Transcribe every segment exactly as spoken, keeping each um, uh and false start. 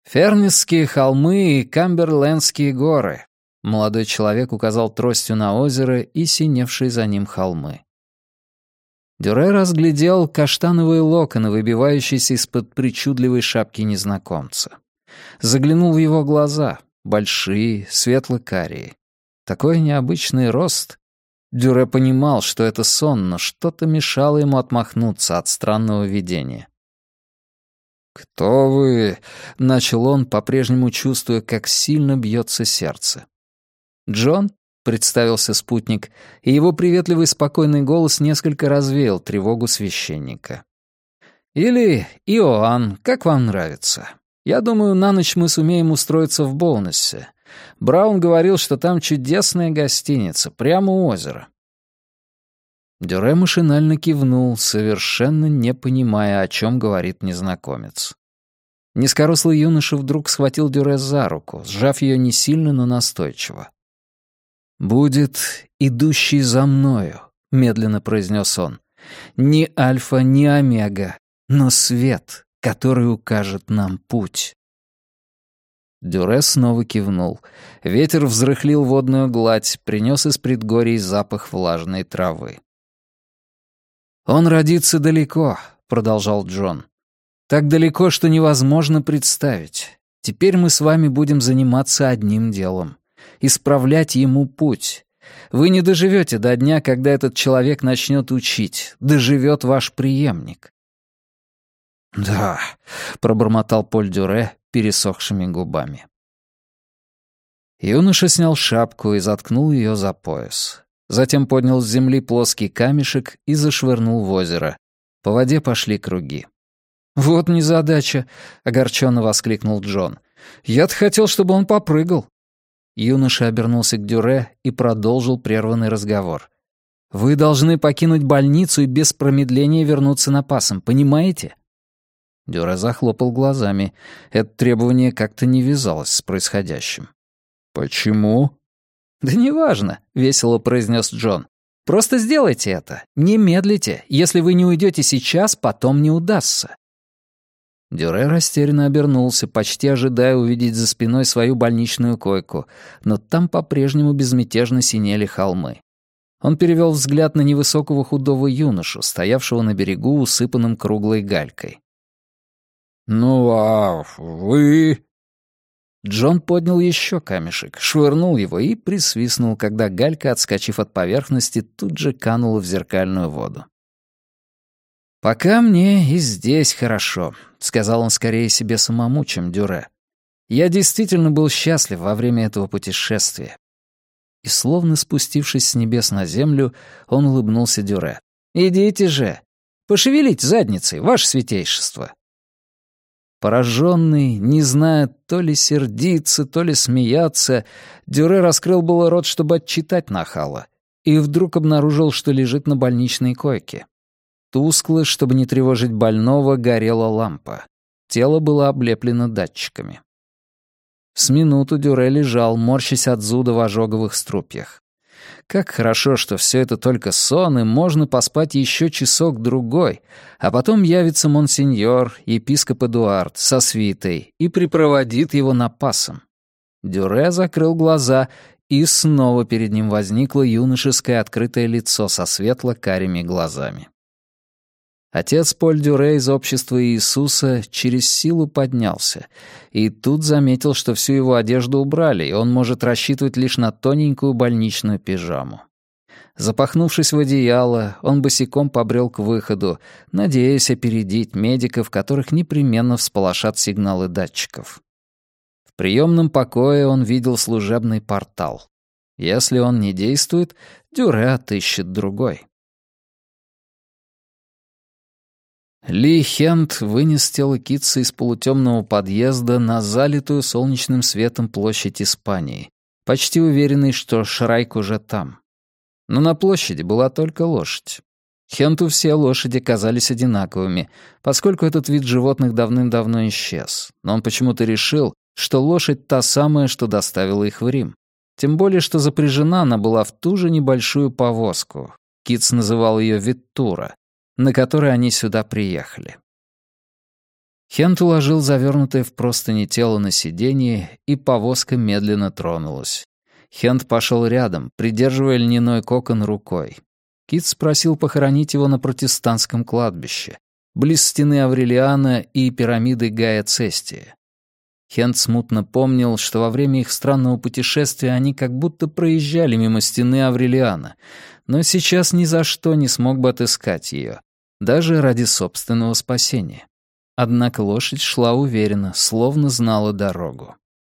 «Фернисские холмы и Камберлендские горы», — молодой человек указал тростью на озеро и синевшие за ним холмы. Дюре разглядел каштановые локоны, выбивающиеся из-под причудливой шапки незнакомца. Заглянул в его глаза, большие, светло-карие. Такой необычный рост. Дюре понимал, что это сон, но что-то мешало ему отмахнуться от странного видения. «Кто вы?» — начал он, по-прежнему чувствуя, как сильно бьется сердце. «Джон?» — представился спутник, и его приветливый спокойный голос несколько развеял тревогу священника. «Или Иоанн, как вам нравится. Я думаю, на ночь мы сумеем устроиться в Боунессе. Браун говорил, что там чудесная гостиница, прямо у озера». Дюре машинально кивнул, совершенно не понимая, о чем говорит незнакомец. Низкорослый юноша вдруг схватил Дюре за руку, сжав ее не сильно, но настойчиво. «Будет идущий за мною», — медленно произнес он. «Не альфа, не омега, но свет, который укажет нам путь». Дюре снова кивнул. Ветер взрыхлил водную гладь, принес из предгорий запах влажной травы. «Он родится далеко», — продолжал Джон. «Так далеко, что невозможно представить. Теперь мы с вами будем заниматься одним делом — исправлять ему путь. Вы не доживете до дня, когда этот человек начнет учить. Доживет ваш преемник». «Да», — пробормотал Поль Дюре пересохшими губами. Юноша снял шапку и заткнул ее за пояс. Затем поднял с земли плоский камешек и зашвырнул в озеро. По воде пошли круги. «Вот незадача!» — огорченно воскликнул Джон. «Я-то хотел, чтобы он попрыгал». Юноша обернулся к Дюре и продолжил прерванный разговор. «Вы должны покинуть больницу и без промедления вернуться на Пассом, понимаете?» Дюре захлопал глазами. Это требование как-то не вязалось с происходящим. «Почему?» «Да неважно», — весело произнес Джон. «Просто сделайте это. Не медлите. Если вы не уйдете сейчас, потом не удастся». Дюре растерянно обернулся, почти ожидая увидеть за спиной свою больничную койку, но там по-прежнему безмятежно синели холмы. Он перевел взгляд на невысокого худого юношу, стоявшего на берегу, усыпанным круглой галькой. «Ну, а вы...» Джон поднял еще камешек, швырнул его и присвистнул, когда галька, отскочив от поверхности, тут же канула в зеркальную воду. «Пока мне и здесь хорошо», — сказал он скорее себе самому, чем Дюре. «Я действительно был счастлив во время этого путешествия». И, словно спустившись с небес на землю, он улыбнулся Дюре. «Идите же! Пошевелите задницей, ваше святейшество!» Пораженный, не зная то ли сердиться, то ли смеяться, Дюре раскрыл было рот, чтобы отчитать нахала, и вдруг обнаружил, что лежит на больничной койке. Тускло, чтобы не тревожить больного, горела лампа. Тело было облеплено датчиками. С минуту Дюре лежал, морщась от зуда в ожоговых струпьях. Как хорошо, что все это только сон, и можно поспать еще часок-другой, а потом явится монсеньор, епископ Эдуард, со свитой и припроводит его на Пассом. Дюре закрыл глаза, и снова перед ним возникло юношеское открытое лицо со светло-карими глазами. Отец Поль Дюре из общества Иисуса через силу поднялся, и тут заметил, что всю его одежду убрали, и он может рассчитывать лишь на тоненькую больничную пижаму. Запахнувшись в одеяло, он босиком побрел к выходу, надеясь опередить медиков, которых непременно всполошат сигналы датчиков. В приемном покое он видел служебный портал. Если он не действует, Дюре отыщет другой. Ли Хент вынес тело Китса из полутемного подъезда на залитую солнечным светом площадь Испании, почти уверенный, что Шрайк уже там. Но на площади была только лошадь. Хенту все лошади казались одинаковыми, поскольку этот вид животных давным-давно исчез, но он почему-то решил, что лошадь та самая, что доставила их в Рим. Тем более, что запряжена она была в ту же небольшую повозку. Китс называл ее Виттура, на которой они сюда приехали. Хент уложил завернутое в простыни тело на сиденье, и повозка медленно тронулась. Хент пошел рядом, придерживая льняной кокон рукой. Кит спросил похоронить его на протестантском кладбище, близ стены Аврелиана и пирамиды Гая Цестия. Хент смутно помнил, что во время их странного путешествия они как будто проезжали мимо стены Аврелиана, но сейчас ни за что не смог бы отыскать ее, даже ради собственного спасения. Однако лошадь шла уверенно, словно знала дорогу.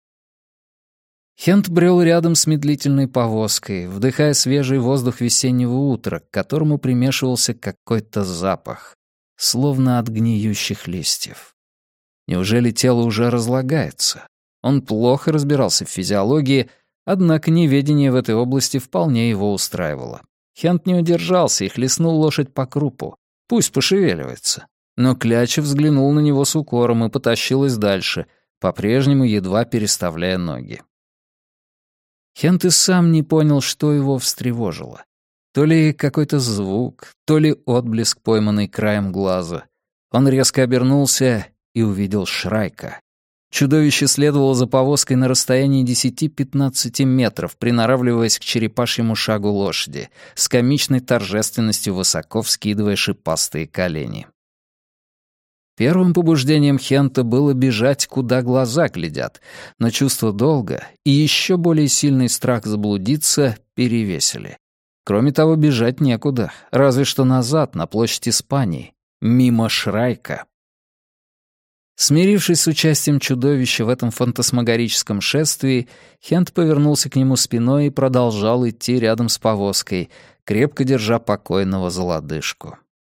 Хент брел рядом с медлительной повозкой, вдыхая свежий воздух весеннего утра, к которому примешивался какой-то запах, словно от гниющих листьев. Неужели тело уже разлагается? Он плохо разбирался в физиологии, однако неведение в этой области вполне его устраивало. Хент не удержался и хлестнул лошадь по крупу. Пусть пошевеливается. Но Кляча взглянул на него с укором и потащилась дальше, по-прежнему едва переставляя ноги. Хент и сам не понял, что его встревожило. То ли какой-то звук, то ли отблеск, пойманный краем глаза. Он резко обернулся и увидел Шрайка. Чудовище следовало за повозкой на расстоянии десяти-пятнадцати метров, приноравливаясь к черепашьему шагу лошади, с комичной торжественностью высоко вскидывая шипастые колени. Первым побуждением Хента было бежать, куда глаза глядят, но чувство долга и еще более сильный страх заблудиться перевесили. Кроме того, бежать некуда, разве что назад, на площадь Испании, мимо Шрайка. Смирившись с участием чудовища в этом фантасмагорическом шествии, Хент повернулся к нему спиной и продолжал идти рядом с повозкой, крепко держа покойного за лодыжку.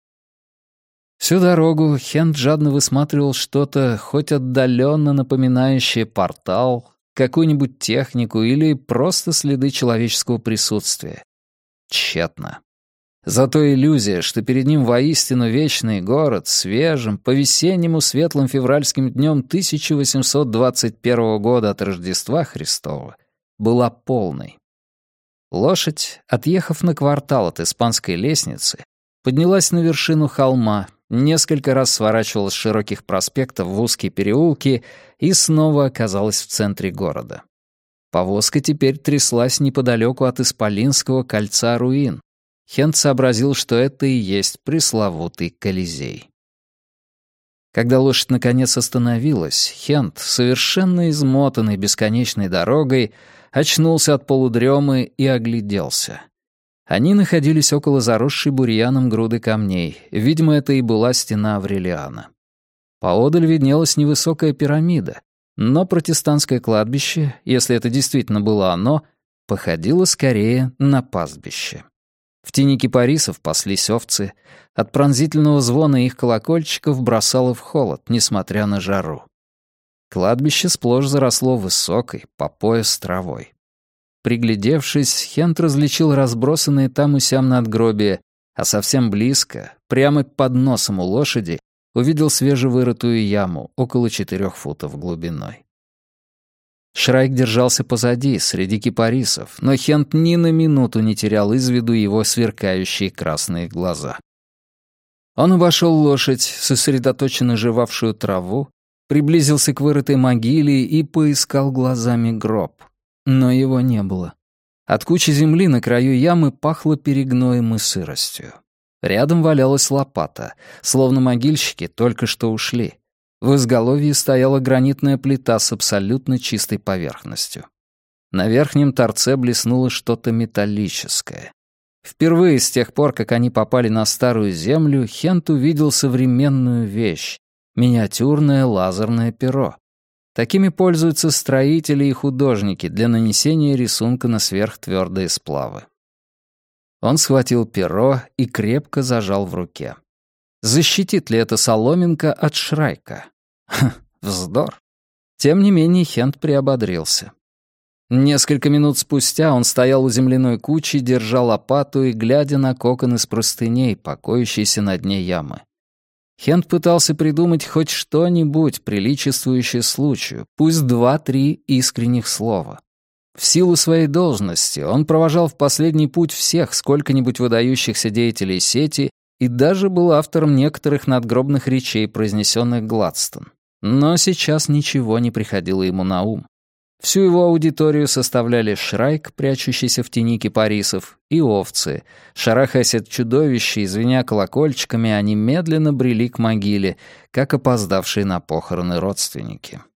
Всю дорогу Хент жадно высматривал что-то, хоть отдаленно напоминающее портал, какую-нибудь технику или просто следы человеческого присутствия. Тщетно. Зато иллюзия, что перед ним воистину вечный город, свежим, по-весеннему светлым февральским днем тысяча восемьсот двадцать первого года от Рождества Христова, была полной. Лошадь, отъехав на квартал от Испанской лестницы, поднялась на вершину холма, несколько раз сворачивала с широких проспектов в узкие переулки и снова оказалась в центре города. Повозка теперь тряслась неподалеку от Исполинского кольца руин. Хент сообразил, что это и есть пресловутый Колизей. Когда лошадь наконец остановилась, Хент, совершенно измотанный бесконечной дорогой, очнулся от полудремы и огляделся. Они находились около заросшей бурьяном груды камней. Видимо, это и была стена Аврелиана. Поодаль виднелась невысокая пирамида, но протестантское кладбище, если это действительно было оно, походило скорее на пастбище. В тени кипарисов паслись овцы, от пронзительного звона их колокольчиков бросало в холод, несмотря на жару. Кладбище сплошь заросло высокой, по пояс травой. Приглядевшись, Хент различил разбросанные там и сям надгробия, а совсем близко, прямо под носом у лошади, увидел свежевырытую яму, около четырех футов глубиной. Шрайк держался позади, среди кипарисов, но Хент ни на минуту не терял из виду его сверкающие красные глаза. Он обошел лошадь, сосредоточенно жевавшую траву, приблизился к вырытой могиле и поискал глазами гроб. Но его не было. От кучи земли на краю ямы пахло перегноем и сыростью. Рядом валялась лопата, словно могильщики только что ушли. В изголовье стояла гранитная плита с абсолютно чистой поверхностью. На верхнем торце блеснуло что-то металлическое. Впервые с тех пор, как они попали на старую землю, Хент увидел современную вещь — миниатюрное лазерное перо. Такими пользуются строители и художники для нанесения рисунка на сверхтвердые сплавы. Он схватил перо и крепко зажал в руке. Защитит ли это соломинка от Шрайка? Ха, вздор. Тем не менее, Хент приободрился. Несколько минут спустя он стоял у земляной кучи, держа лопату и глядя на кокон из простыней, покоящийся на дне ямы. Хент пытался придумать хоть что-нибудь, приличествующее случаю, пусть два-три искренних слова. В силу своей должности он провожал в последний путь всех сколько-нибудь выдающихся деятелей сети и даже был автором некоторых надгробных речей, произнесенных Гладстон. Но сейчас ничего не приходило ему на ум. Всю его аудиторию составляли Шрайк, прячущийся в тени кипарисов, и овцы. Шарахаясь от чудовища и звеня колокольчиками, они медленно брели к могиле, как опоздавшие на похороны родственники.